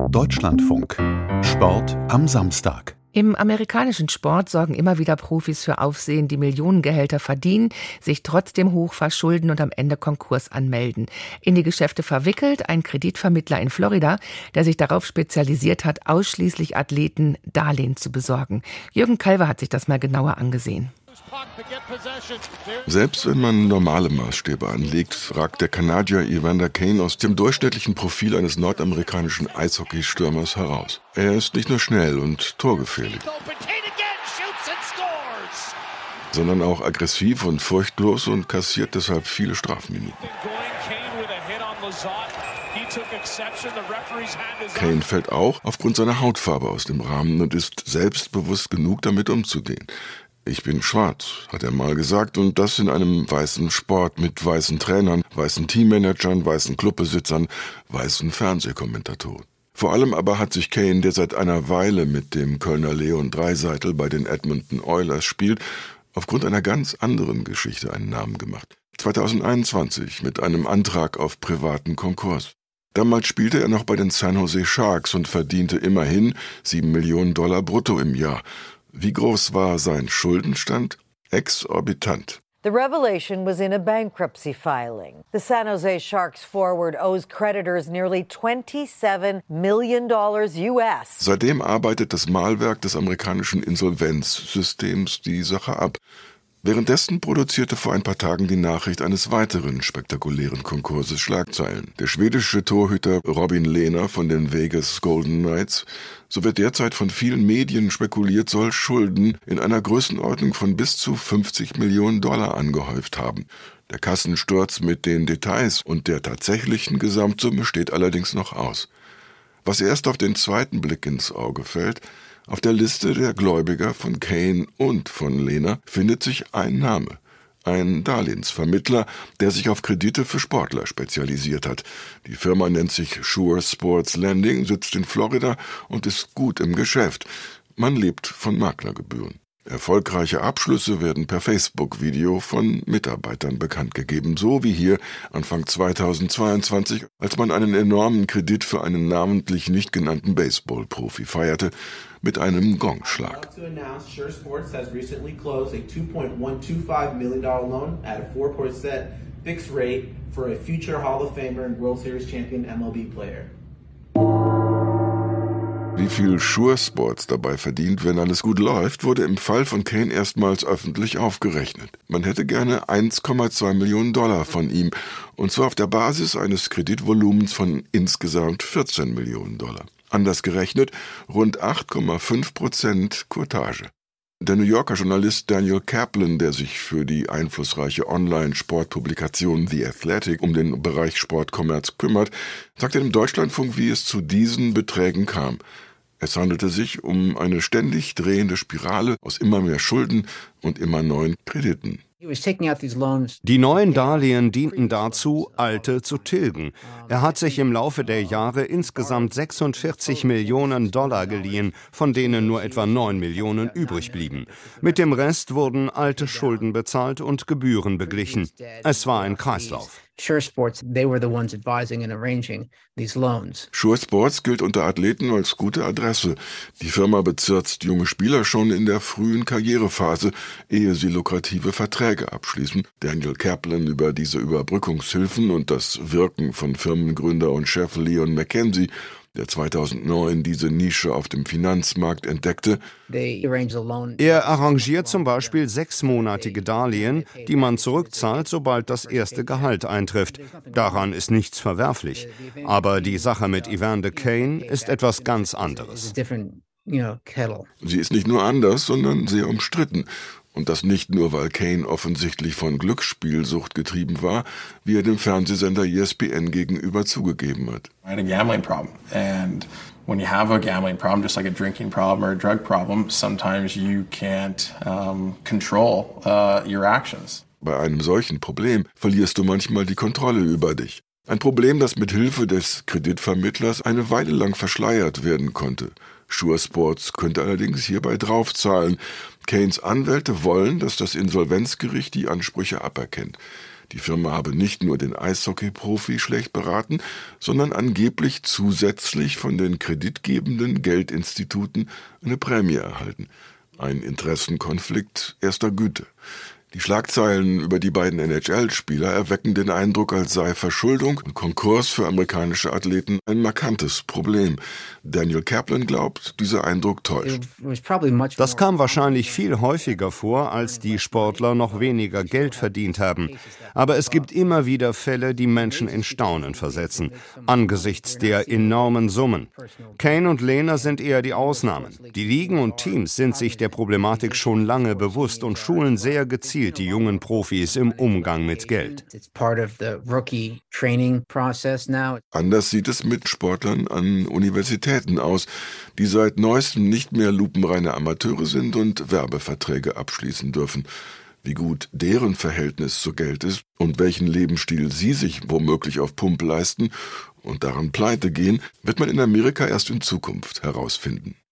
Deutschlandfunk. Sport am Samstag. Im amerikanischen Sport sorgen immer wieder Profis für Aufsehen, die Millionengehälter verdienen, sich trotzdem hoch verschulden und am Ende Konkurs anmelden. In die Geschäfte verwickelt ein Kreditvermittler in Florida, der sich darauf spezialisiert hat, ausschließlich Athleten Darlehen zu besorgen. Jürgen Kalver hat sich das mal genauer angesehen. Selbst wenn man normale Maßstäbe anlegt, ragt der Kanadier Evander Kane aus dem durchschnittlichen Profil eines nordamerikanischen Eishockeystürmers heraus. Er ist nicht nur schnell und torgefährlich, sondern auch aggressiv und furchtlos und kassiert deshalb viele Strafminuten. Kane fällt auch aufgrund seiner Hautfarbe aus dem Rahmen und ist selbstbewusst genug, damit umzugehen. Ich bin schwarz, hat er mal gesagt, und das in einem weißen Sport mit weißen Trainern, weißen Teammanagern, weißen Clubbesitzern, weißen Fernsehkommentatoren. Vor allem aber hat sich Kane, der seit einer Weile mit dem Kölner Leon Draisaitl bei den Edmonton Oilers spielt, aufgrund einer ganz anderen Geschichte einen Namen gemacht. 2021 mit einem Antrag auf privaten Konkurs. Damals spielte er noch bei den San Jose Sharks und verdiente immerhin $7 Millionen brutto im Jahr. Wie groß war sein Schuldenstand? Exorbitant. The revelation was in a bankruptcy filing. The San Jose Sharks forward owes creditors nearly $27 million US. Seitdem arbeitet das Mahlwerk des amerikanischen Insolvenzsystems die Sache ab. Währenddessen produzierte vor ein paar Tagen die Nachricht eines weiteren spektakulären Konkurses Schlagzeilen. Der schwedische Torhüter Robin Lehner von den Vegas Golden Knights, so wird derzeit von vielen Medien spekuliert, soll Schulden in einer Größenordnung von bis zu $50 Millionen angehäuft haben. Der Kassensturz mit den Details und der tatsächlichen Gesamtsumme steht allerdings noch aus. Was erst auf den zweiten Blick ins Auge fällt: Auf der Liste der Gläubiger von Kane und von Lehner findet sich ein Name. Ein Darlehensvermittler, der sich auf Kredite für Sportler spezialisiert hat. Die Firma nennt sich Sure Sports Lending, sitzt in Florida und ist gut im Geschäft. Man lebt von Maklergebühren. Erfolgreiche Abschlüsse werden per Facebook-Video von Mitarbeitern bekannt gegeben, so wie hier Anfang 2022, als man einen enormen Kredit für einen namentlich nicht genannten Baseball-Profi feierte, mit einem Gongschlag. Sure Sports has recently closed a $2.125 million loan at a 4% fixed rate for a future Hall of Famer and World Series champion MLB player. Wie viel Sure Sports dabei verdient, wenn alles gut läuft, wurde im Fall von Kane erstmals öffentlich aufgerechnet. Man hätte gerne $1,2 Millionen von ihm, und zwar auf der Basis eines Kreditvolumens von insgesamt $14 Millionen. Anders gerechnet rund 8,5% Courtage. Der New Yorker Journalist Daniel Kaplan, der sich für die einflussreiche Online-Sportpublikation The Athletic um den Bereich Sportkommerz kümmert, sagte im Deutschlandfunk, wie es zu diesen Beträgen kam. Es handelte sich um eine ständig drehende Spirale aus immer mehr Schulden und immer neuen Krediten. Die neuen Darlehen dienten dazu, alte zu tilgen. Er hat sich im Laufe der Jahre insgesamt $46 Millionen geliehen, von denen nur etwa 9 Millionen übrig blieben. Mit dem Rest wurden alte Schulden bezahlt und Gebühren beglichen. Es war ein Kreislauf. Sure Sports, they were the ones advising and arranging these loans. Sure Sports gilt unter Athleten als gute Adresse. Die Firma bezirzt junge Spieler schon in der frühen Karrierephase, ehe sie lukrative Verträge abschließen. Daniel Kaplan über diese Überbrückungshilfen und das Wirken von Firmengründer und Chef Leon McKenzie, der 2009 diese Nische auf dem Finanzmarkt entdeckte. Er arrangiert zum Beispiel 6-monatige Darlehen, die man zurückzahlt, sobald das erste Gehalt eintrifft. Daran ist nichts verwerflich. Aber die Sache mit Evander Kane ist etwas ganz anderes. Sie ist nicht nur anders, sondern sehr umstritten. Und das nicht nur, weil Kane offensichtlich von Glücksspielsucht getrieben war, wie er dem Fernsehsender ESPN gegenüber zugegeben hat. I had a gambling problem, and when you have a gambling problem, just like a drinking problem or a drug problem, sometimes you can't control your actions. Bei einem solchen Problem verlierst du manchmal die Kontrolle über dich. Ein Problem, das mit Hilfe des Kreditvermittlers eine Weile lang verschleiert werden konnte. Sure Sports könnte allerdings hierbei draufzahlen. Kanes Anwälte wollen, dass das Insolvenzgericht die Ansprüche aberkennt. Die Firma habe nicht nur den Eishockey-Profi schlecht beraten, sondern angeblich zusätzlich von den kreditgebenden Geldinstituten eine Prämie erhalten. Ein Interessenkonflikt erster Güte. Die Schlagzeilen über die beiden NHL-Spieler erwecken den Eindruck, als sei Verschuldung und Konkurs für amerikanische Athleten ein markantes Problem. Daniel Kaplan glaubt, dieser Eindruck täuscht. Das kam wahrscheinlich viel häufiger vor, als die Sportler noch weniger Geld verdient haben. Aber es gibt immer wieder Fälle, die Menschen in Staunen versetzen, angesichts der enormen Summen. Kane und Lehner sind eher die Ausnahmen. Die Ligen und Teams sind sich der Problematik schon lange bewusst und schulen sehr gezielt die jungen Profis im Umgang mit Geld. Anders sieht es mit Sportlern an Universitäten aus, die seit neuestem nicht mehr lupenreine Amateure sind und Werbeverträge abschließen dürfen. Wie gut deren Verhältnis zu Geld ist und welchen Lebensstil sie sich womöglich auf Pump leisten und daran pleite gehen, wird man in Amerika erst in Zukunft herausfinden.